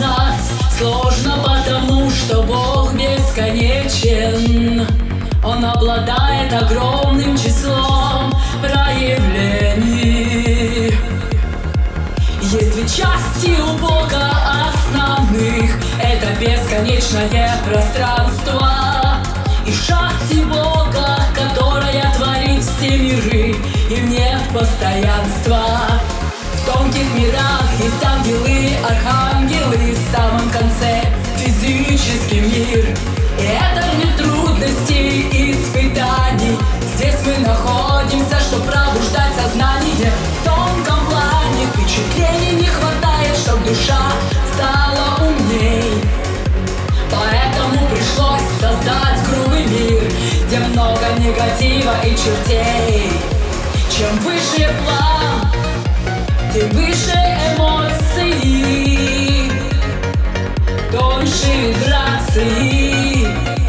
познать сложно, потому что Бог бесконечен. Он обладает огромным числом проявлений. Есть две части у Бога основных. Это бесконечное пространство и шахти Бога, которая творит все миры, и нет постоянства. В тонких мирах есть ангелы, архангелы, в самом конце физический мир. И это не трудности и испытаний. Здесь мы находимся, чтобы пробуждать сознание. В тонком плане впечатлений не хватает, чтоб душа стала умней. Поэтому пришлось создать грубый мир, где много негатива и чертей. Чем выше план, тем выше эмоции, тоньше вибрации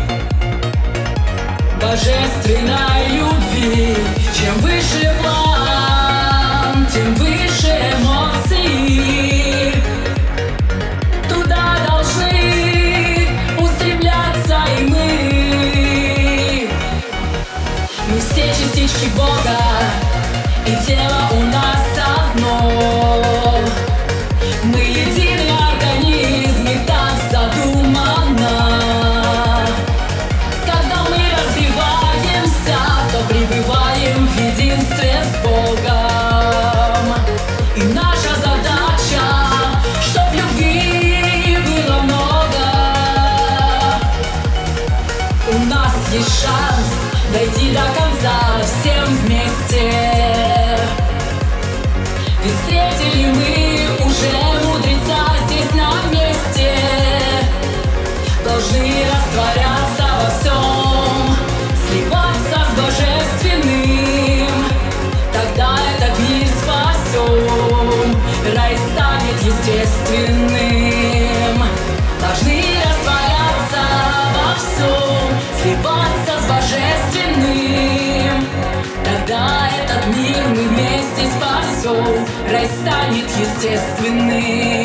божественной любви. Чем выше план, тем выше эмоции. Туда должны устремляться и мы. Мы все частички Бога, и тело у нас одно. Мы единый организм, и так задумано. Когда мы развиваемся, то пребываем в единстве с Богом. И наша задача, чтоб любви было много. У нас есть шанс дойти до конца всем вместе. И встретили мы уже мудреца здесь на месте. Должны растворяться во всем, сливаться с божественным. Тогда этот мир спасем, рай станет естественным. Должны растворяться во всем, сливаться с божественным. Тогда этот мир мы вместе спасем, рай станет естественным.